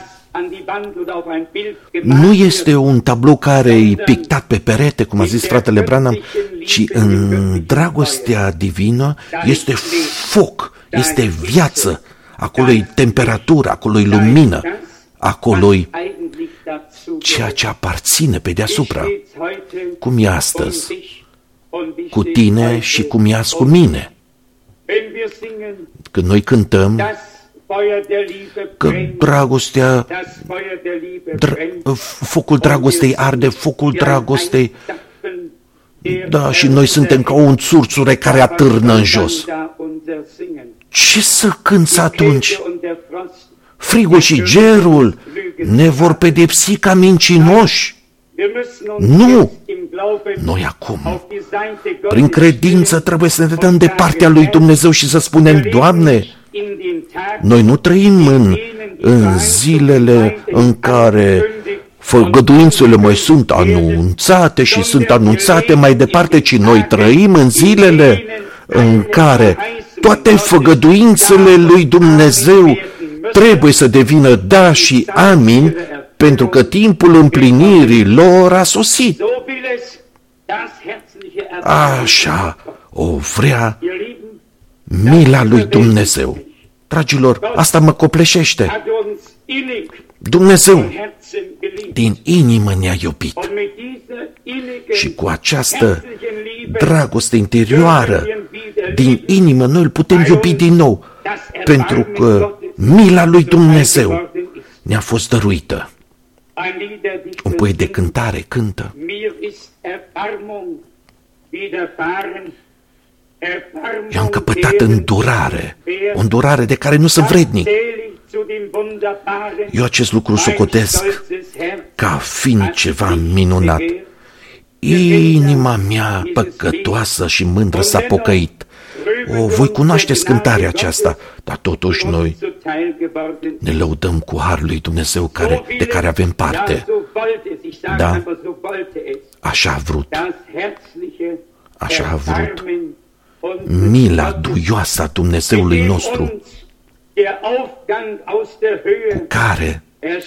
nu este un tablou care e pictat pe perete, cum a zis fratele Branham, ci în dragostea divină este foc, este viață, acolo-i temperatură, acolo-i lumină, acolo-i ceea ce aparține pe deasupra. Cum e astăzi, cu tine și cum e azi cu mine. Când noi cântăm că dragostea, dra- focul dragostei arde, focul dragostei, da, și noi suntem ca un țurțure care atârnă în jos. Ce să cânți atunci? Frigul și gerul ne vor pedepsi ca mincinoși. Nu! Noi acum, prin credință, trebuie să ne dăm de partea lui Dumnezeu și să spunem, Doamne, noi nu trăim în, în zilele în care făgăduințele mai sunt anunțate și sunt anunțate mai departe, ci noi trăim în zilele în care toate făgăduințele lui Dumnezeu trebuie să devină da și amin, pentru că timpul împlinirii lor a sosit. Așa o vrea mila lui Dumnezeu. Dragilor, asta mă copleșește. Dumnezeu din inimă ne-a iubit și cu această dragoste interioară din inimă noi îl putem iubi din nou, pentru că mila lui Dumnezeu ne-a fost dăruită. Un poet de cântare cântă: eu am căpătat îndurare, o îndurare de care nu sunt vrednic. Eu acest lucru socotesc ca fiind ceva minunat. Inima mea păcătoasă și mândră s-a pocăit. O, voi cunoașteți cântarea aceasta, dar totuși noi ne lăudăm cu harul lui Dumnezeu care, de care avem parte. Da, așa a vrut, așa a vrut. Mila duioasă a Dumnezeului nostru, cu care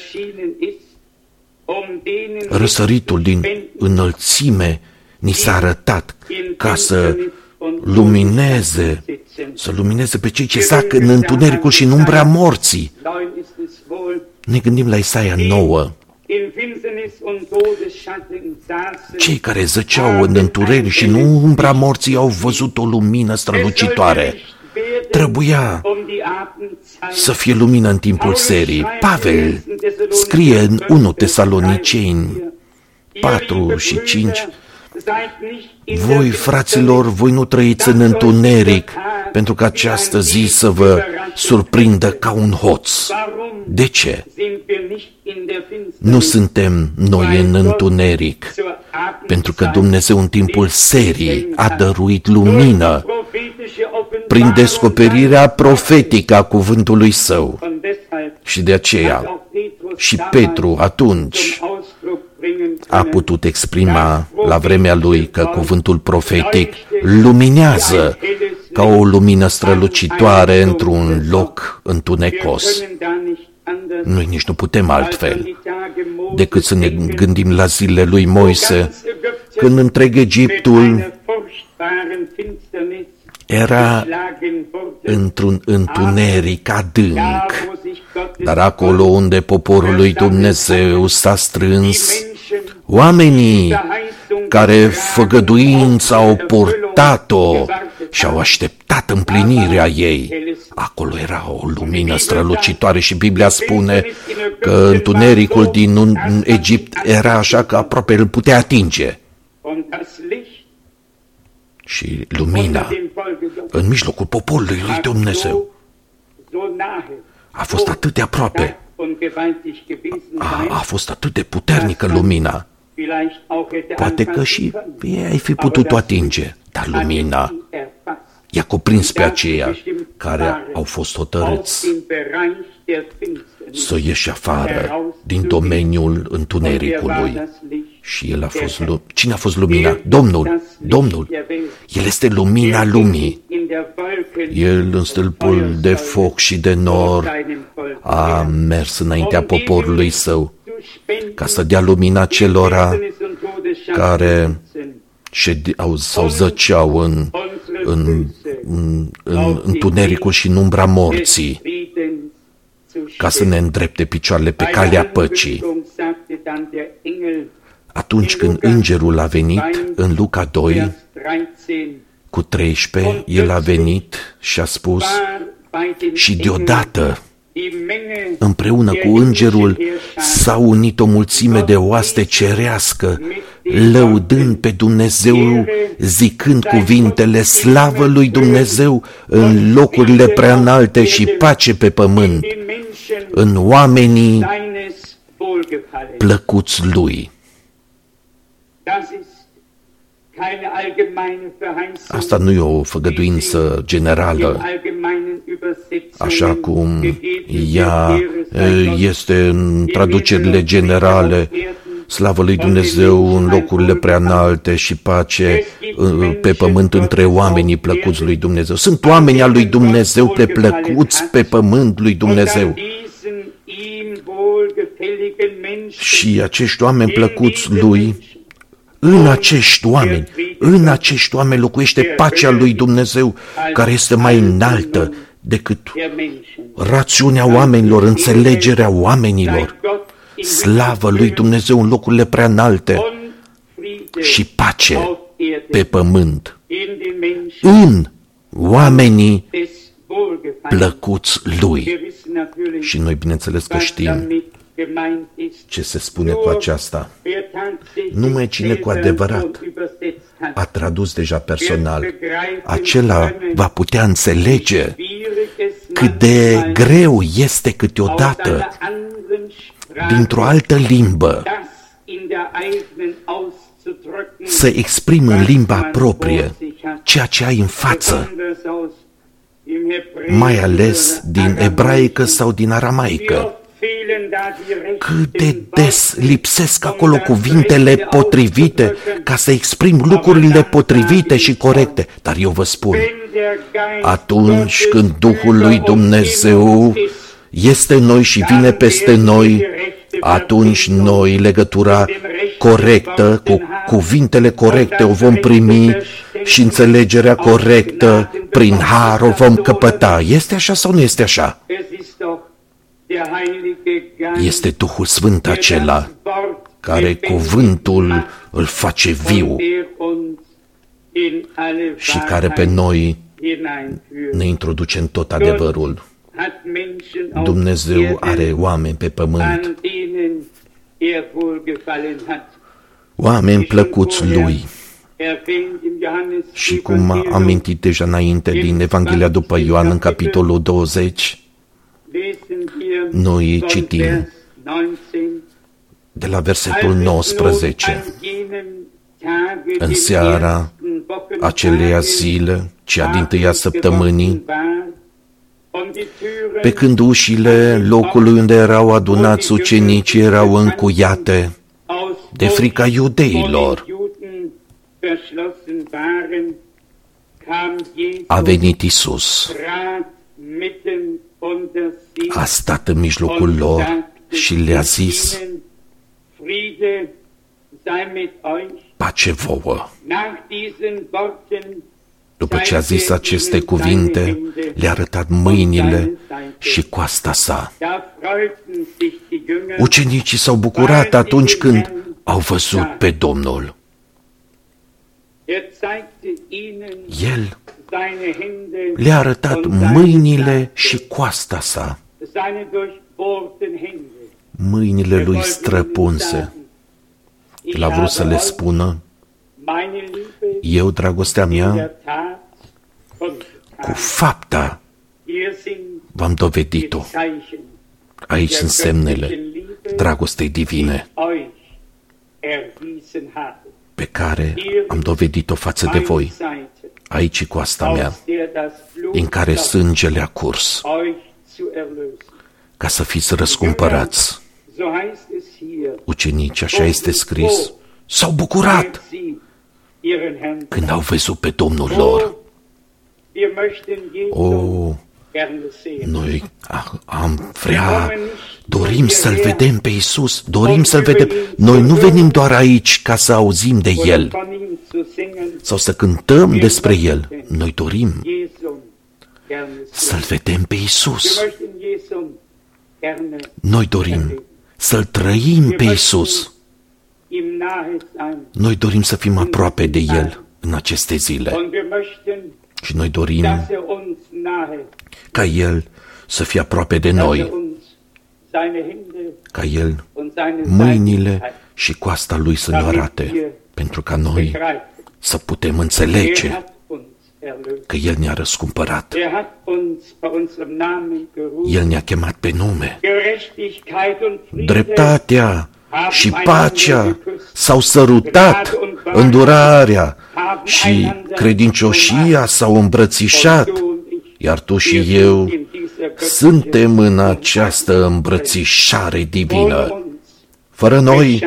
răsăritul din înălțime ni s-a arătat ca să lumineze, să lumineze pe cei ce zac în întunericul și în umbra morții. Ne gândim la Isaia nouă. Cei care zăceau în întuneric și în umbra morții au văzut o lumină strălucitoare. Trebuia să fie lumină în timpul serii. Pavel scrie în unu Tesaloniceni patru și cinci: voi, fraților, voi nu trăiți în întuneric, pentru că această zi să vă surprindă ca un hoț. De ce? Nu suntem noi în întuneric, pentru că Dumnezeu în timpul serii a dăruit lumină prin descoperirea profetică a cuvântului Său. Și de aceea și Petru atunci a putut exprima la vremea lui că cuvântul profetic luminează ca o lumină strălucitoare într-un loc întunecos. Noi nici nu putem altfel decât să ne gândim la zilele lui Moise, când întreg Egiptul era într-un întuneric adânc, dar acolo unde poporul lui Dumnezeu s-a strâns, oamenii care făgăduința au purtat-o și au așteptat împlinirea ei, acolo era o lumină strălucitoare și Biblia spune că întunericul din Egipt era așa că aproape îl putea atinge. Și lumina în mijlocul poporului lui Dumnezeu a fost atât de aproape, a, a fost atât de puternică lumina. Poate că și ei ai fi putut-o atinge, dar lumina i-a cuprins pe aceia care au fost hotărâți să ieși afară din domeniul întunericului. Și el a fost, cine a fost lumina? Domnul, Domnul. El este lumina lumii. El în stâlpul de foc și de nor a mers înaintea poporului Său ca să dea lumina celora care ședeau sau zăceau în, în, în, în întunericul și în umbra morții, ca să ne îndrepte picioarele pe calea păcii. Atunci când îngerul a venit în Luca doi, cu treisprezece, el a venit și a spus: și deodată, împreună cu îngerul, s-a unit o mulțime de oaste cerească, lăudând pe Dumnezeu, zicând cuvintele: slavă lui Dumnezeu în locurile preanalte și pace pe pământ, în oamenii plăcuți lui. Asta nu e o făgăduință generală, așa cum ea este în traducerile generale: slavă lui Dumnezeu în locurile preanalte și pace pe pământ între oamenii plăcuți lui Dumnezeu. Sunt oameni al lui Dumnezeu pe plăcuți pe pământ lui Dumnezeu. Și acești oameni plăcuți lui În acești oameni, în acești oameni locuiește pacea lui Dumnezeu, care este mai înaltă decât rațiunea oamenilor, înțelegerea oamenilor. Slavă lui Dumnezeu în locurile prea înalte și pace pe pământ, în oamenii plăcuți lui. Și noi, bineînțeles că știm ce se spune cu aceasta. Numai cine cu adevărat a tradus deja personal, acela va putea înțelege cât de greu este câteodată dintr-o altă limbă să exprimi în limba proprie ceea ce ai în față, mai ales din ebraică sau din aramaică. Cât de des lipsesc acolo cuvintele potrivite ca să exprim lucrurile potrivite și corecte. Dar eu vă spun, atunci când Duhul lui Dumnezeu este în noi și vine peste noi, atunci noi legătura corectă, cu cuvintele corecte o vom primi și înțelegerea corectă prin har o vom căpăta. Este așa sau nu este așa? Este Duhul Sfânt acela care cuvântul îl face viu și care pe noi ne introduce în tot adevărul. Dumnezeu are oameni pe pământ, oameni plăcuți lui. Și cum am amintit deja înainte din Evanghelia după Ioan în capitolul douăzeci, noi citim de la versetul nouăsprezece. În seara aceleia zile, cea dintâia săptămânii, pe când ușile locului unde erau adunați ucenicii erau încuiate de frica iudeilor, a venit Iisus, a stat în mijlocul lor și le-a zis: pace vouă. După ce a zis aceste cuvinte, le-a arătat mâinile și coasta sa. Ucenicii s-au bucurat atunci când au văzut pe Domnul. El le-a arătat mâinile și coasta sa, mâinile lui străpunse. El a vrut să le spună: eu, dragostea mea, cu fapta v-am dovedit-o. Aici sunt semnele dragostei divine pe care am dovedit-o față de voi. Aici e coasta mea, în care sângele a curs, ca să fiți răscumpărați. Ucenicii, așa este scris, s-au bucurat când au văzut pe Domnul lor. O, noi am vrea, dorim să-L vedem pe Iisus, dorim să-L vedem. Noi nu venim doar aici ca să auzim de El sau să cântăm despre El. Noi dorim să-L vedem pe Iisus. Noi dorim să-L trăim pe Iisus. Noi dorim să fim aproape de El în aceste zile. Și noi dorim ca El să fie aproape de noi, ca El mâinile și coasta Lui să ne arate, pentru ca noi să putem înțelege că El ne-a răscumpărat. El ne-a chemat pe nume. Dreptatea și pacea s-au sărutat, îndurarea și credincioșia s-au îmbrățișat, iar tu și eu suntem în această îmbrățișare divină. Fără noi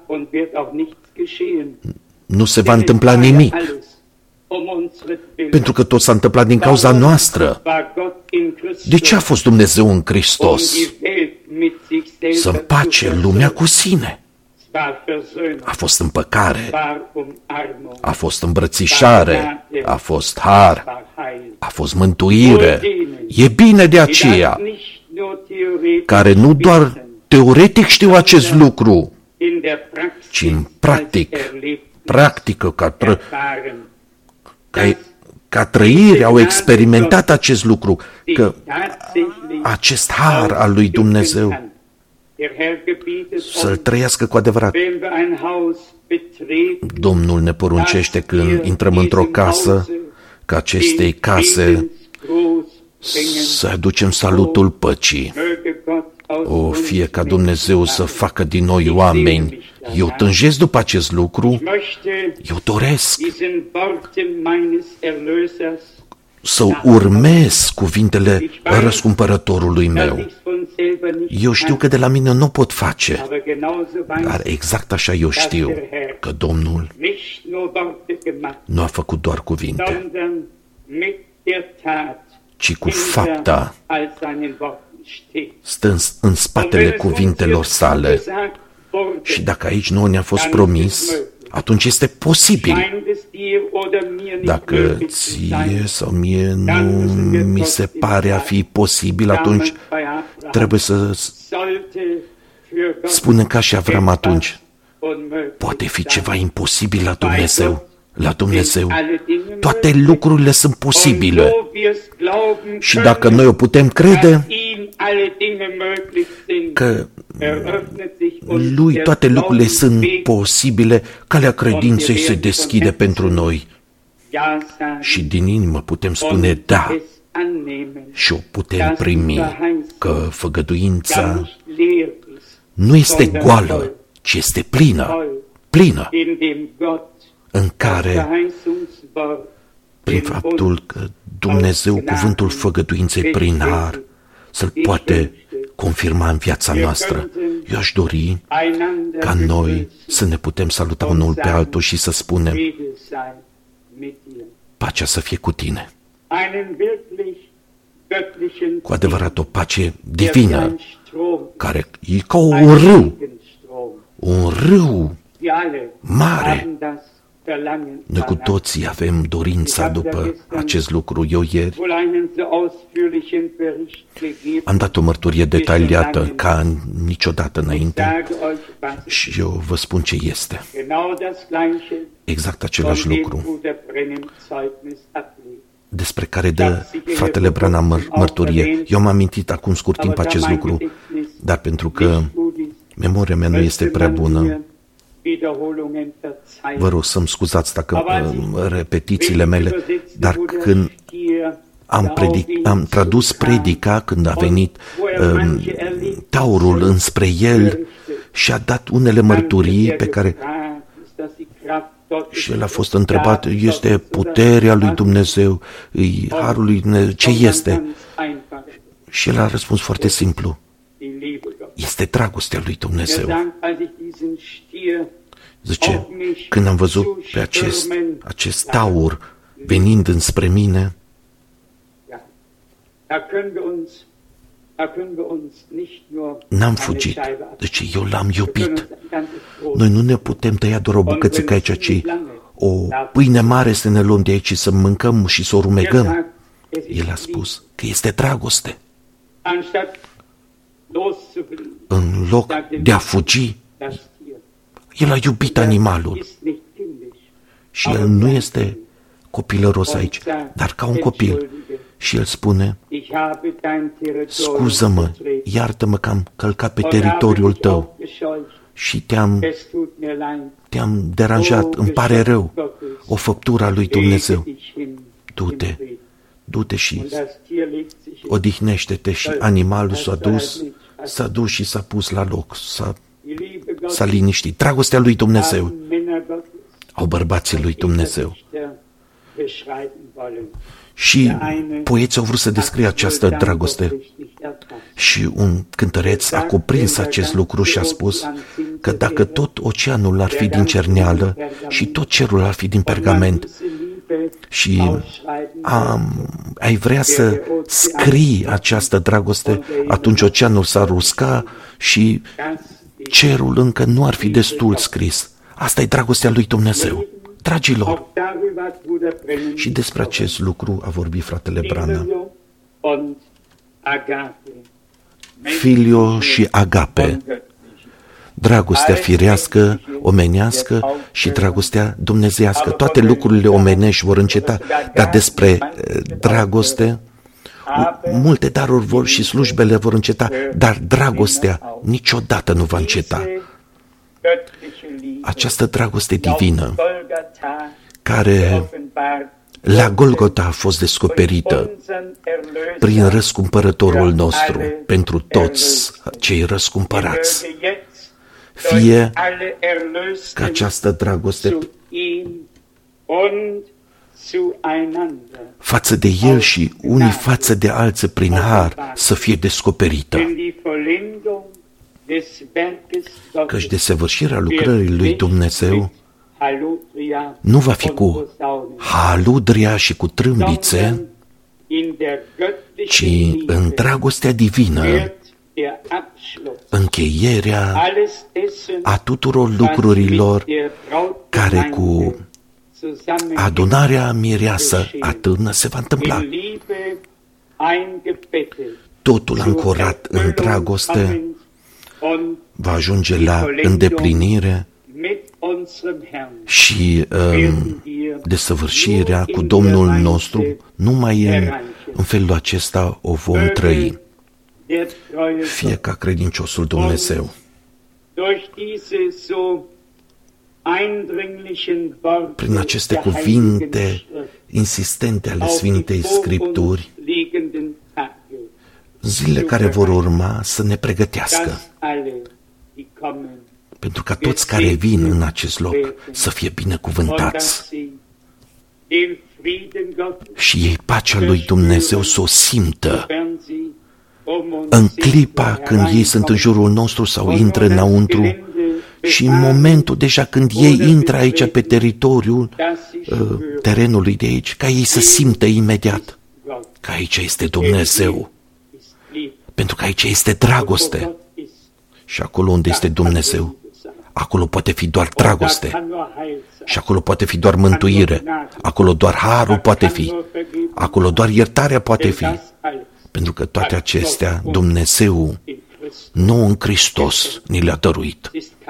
nu se va întâmpla nimic, pentru că tot s-a întâmplat din cauza noastră. De ce a fost Dumnezeu în Hristos? Să împace lumea cu sine. A fost împăcare, a fost îmbrățișare, a fost har, a fost mântuire. E bine de aceea care nu doar teoretic știu acest lucru, ci în practic, practică ca, tră, ca, ca trăire au experimentat acest lucru, că acest har al lui Dumnezeu să-l trăiască cu adevărat. Domnul ne poruncește când intrăm într-o casă, ca acestei case să aducem salutul păcii. O, fie ca Dumnezeu să facă din noi oameni. Eu tânjesc după acest lucru, eu doresc să urmez cuvintele răscumpărătorului meu. Eu știu că de la mine nu pot face, dar exact așa eu știu că Domnul nu a făcut doar cuvinte, ci cu fapta stă în, în spatele cuvintelor sale. Și dacă aici nu ne-a fost promis, atunci este posibil. Dacă ție sau mie nu mi se pare a fi posibil, atunci trebuie să spunem ca și Avram atunci. Poate fi ceva imposibil la Dumnezeu. La Dumnezeu. Toate lucrurile sunt posibile. Și dacă noi o putem crede, că lui toate lucrurile sunt posibile, calea credinței se deschide pentru noi. Și din inimă putem spune da și o putem primi, că făgăduința nu este goală, ci este plină, plină, în care, prin faptul că Dumnezeu, cuvântul făgăduinței prin har, să-l poate confirma în viața noastră. Eu aș dori ca noi să ne putem saluta unul pe altul și să spunem: pacea să fie cu tine. Cu adevărat o pace divină, care e ca un râu, un râu mare. Noi cu toții avem dorința după acest lucru. Eu ieri am dat o mărturie detaliată ca niciodată înainte și eu vă spun ce este. Exact același lucru despre care dă fratele Branham măr- mărturie. Eu am amintit acum scurt timp acest lucru, dar pentru că memoria mea nu este prea bună, vă rog să-mi scuzați dacă uh, repetițiile mele, dar când am, predic, am tradus predica, când a venit uh, taurul înspre el și a dat unele mărturii pe care și el a fost întrebat, este puterea lui Dumnezeu, e harul lui Dumnezeu, ce este? Și el a răspuns foarte simplu: este dragostea lui Dumnezeu. Zice, când am văzut pe acest, acest taur venind înspre mine, n-am fugit. Deci eu l-am iubit. Noi nu ne putem tăia doar o bucățică aici, ci o pâine mare să ne luăm de aici și să mâncăm și să o rumegăm. El a spus că este dragoste. În loc de a fugi, el a iubit animalul. Și el nu este copilăros aici, dar ca un copil. Și el spune: scuză-mă, iartă-mă că am călcat pe teritoriul tău și te-am, te-am deranjat, îmi pare rău, o făptură a lui Dumnezeu. Du-te, du-te și odihnește-te. Și animalul s-a dus, s-a dus și s-a pus la loc, s-a, s-a liniștit. Dragostea lui Dumnezeu au bărbații lui Dumnezeu. Și poeții au vrut să descrie această dragoste. Și un cântăreț a cuprins acest lucru și a spus că dacă tot oceanul ar fi din cerneală și tot cerul ar fi din pergament și am, ai vrea să scrii această dragoste, atunci oceanul s-ar usca și cerul încă nu ar fi destul scris. Asta e dragostea lui Dumnezeu. Dragilor, și despre acest lucru a vorbit fratele Branham. Filio și agape. Dragostea firească, omenească și dragostea dumnezeiască. Toate lucrurile omenești vor înceta, dar despre dragoste, multe daruri vor și slujbele vor înceta, dar dragostea niciodată nu va înceta. Această dragoste divină, care la Golgota a fost descoperită prin răscumpărătorul nostru, pentru toți cei răscumpărați, fie ca această dragoste față de El și unii față de alții prin har să fie descoperită. Căci desăvârșirea lucrării lui Dumnezeu nu va fi cu haludria și cu trâmbițe, ci în dragostea divină, încheierea a tuturor lucrurilor care cu adunarea mireasă atârnă se va întâmpla. Totul ancorat în dragoste va ajunge la îndeplinire și um, desăvârșirea cu Domnul nostru. Numai în, în felul acesta o vom trăi, fie ca credinciosul Dumnezeu. Prin aceste cuvinte insistente ale Sfintei Scripturi, zilele care vor urma să ne pregătească, pentru ca toți care vin în acest loc să fie binecuvântați și ei pacea lui Dumnezeu să o simtă în clipa când ei sunt în jurul nostru sau intră înăuntru și în momentul deja când ei intră aici pe teritoriul uh, terenului de aici, ca ei să simtă imediat că aici este Dumnezeu, pentru că aici este dragoste și acolo unde este Dumnezeu, acolo poate fi doar dragoste și acolo poate fi doar mântuire, acolo doar harul poate fi, acolo doar iertarea poate fi, pentru că toate acestea Dumnezeu nu în Hristos ni le-a dăruit.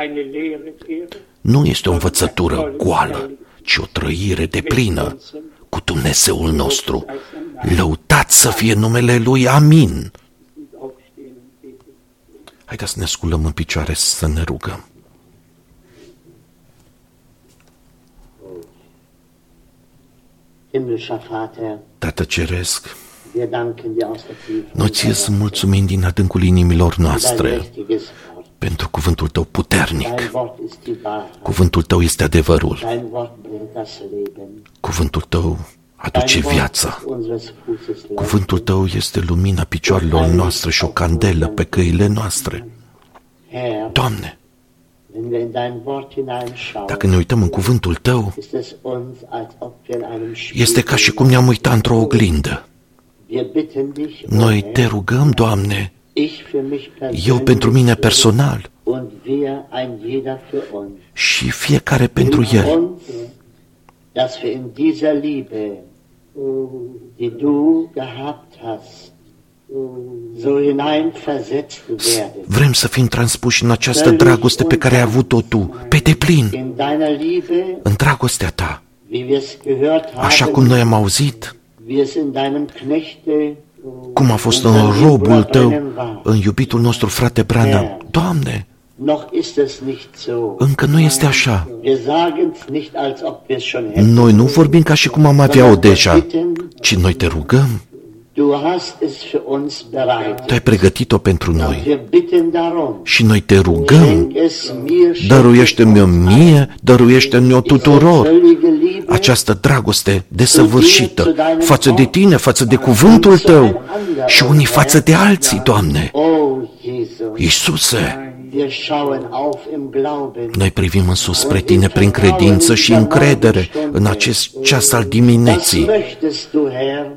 Nu este o învățătură goală, ci o trăire deplină cu Dumnezeul nostru. Lăudat să fie numele Lui, amin. Haideți să ne sculăm în picioare să ne rugăm. Tată Ceresc, noi ție să mulțumim din adâncul inimilor noastre pentru cuvântul Tău puternic. Cuvântul Tău este adevărul. Cuvântul Tău aduce viața. Cuvântul Tău este lumina picioarelor noastre și o candelă pe căile noastre. Doamne, dacă ne uităm în cuvântul Tău, este ca și cum ne-am uitat într-o oglindă. Noi Te rugăm, Doamne, eu pentru mine personal și fiecare pentru el, vrem să fim transpuși în această dragoste pe care ai avut-o Tu, pe deplin, în dragostea Ta, așa cum noi am auzit, cum a fost în robul Tău, în iubitul nostru frate Branham. Doamne, încă nu este așa. Noi nu vorbim ca și cum am avea-o deja, ci noi Te rugăm. Tu ai pregătit-o pentru noi și noi Te rugăm, dăruiește-mi-o mie, dăruiește-mi-o tuturor, această dragoste desăvârșită față de Tine, față de cuvântul Tău și unii față de alții, Doamne. Iisuse, noi privim în sus spre Tine prin credință și încredere în acest ceas al dimineții.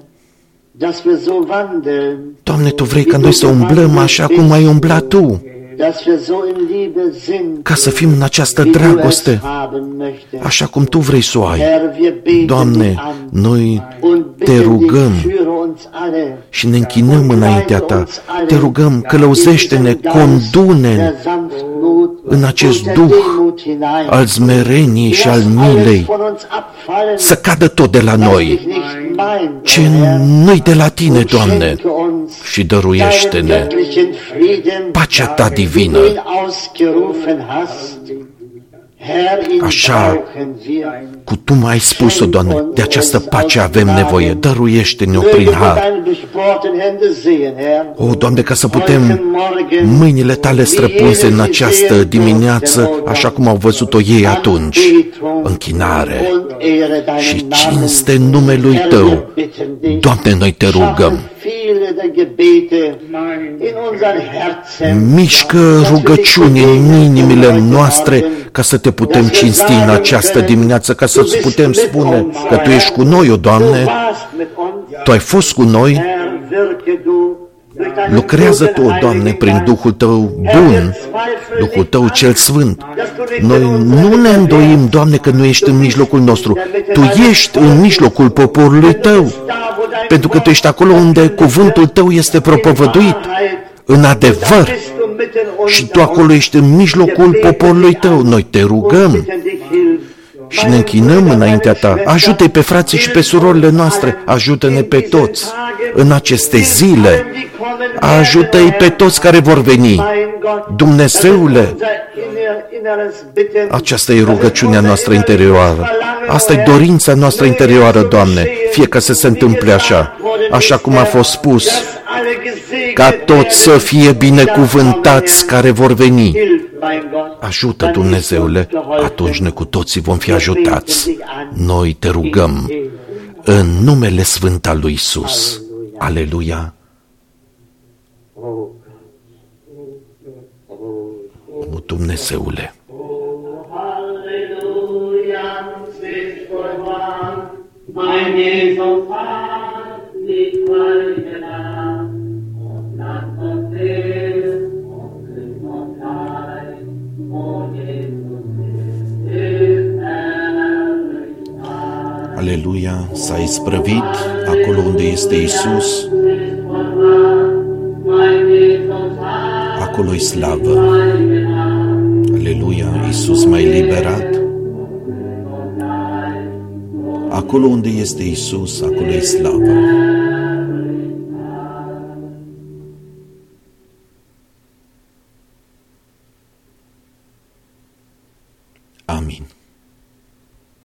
Doamne, Tu vrei ca noi să umblăm așa cum ai umblat Tu, ca să fim în această dragoste, așa cum Tu vrei să o ai. Doamne, noi Te rugăm și ne închinăm înaintea Ta. Te rugăm, călăuzește-ne, condu-ne în acest duh al smereniei și al milei, să cadă tot de la noi, ce nu-i de la Tine, Doamne, și dăruiește-ne pacea Ta divină. Așa cu Tu m-ai spus-o, Doamne, de această pace avem nevoie, dăruiește-ne-o prin har. O, Doamne, ca să putem mâinile Tale străpunse în această dimineață, așa cum au văzut-o ei atunci, închinare și cinste în numelui Tău. Doamne, noi Te rugăm, mișcă rugăciuni în inimile noastre ca să Te putem cinsti în această dimineață, ca să putem spune că Tu ești cu noi, o Doamne, Tu ai fost cu noi, lucrează Tu, o Doamne, prin Duhul Tău bun, Duhul Tău cel Sfânt. Noi nu ne îndoim, Doamne, că Nu ești în mijlocul nostru, Tu ești în mijlocul poporului Tău, pentru că Tu ești acolo unde cuvântul Tău este propovăduit în adevăr și Tu acolo ești în mijlocul poporului Tău. Noi Te rugăm și ne închinăm înaintea Ta. Ajută-i pe frații și pe surorile noastre, ajută-ne pe toți în aceste zile, ajută-i pe toți care vor veni. Dumnezeule, aceasta e rugăciunea noastră interioară, asta e dorința noastră interioară, Doamne, fie că să se întâmple așa, așa cum a fost spus, ca toți să fie binecuvântați care vor veni. Ajută, Dumnezeule, atunci noi cu toții vom fi ajutați. Noi Te rugăm în numele Sfânt al lui Iisus. Aleluia! O, Dumnezeule! Aleluia, s-a isprăvit acolo unde este Iisus, acolo-i slavă. Aleluia, Iisus m-a eliberat. Acolo unde este Iisus, acolo-i slavă.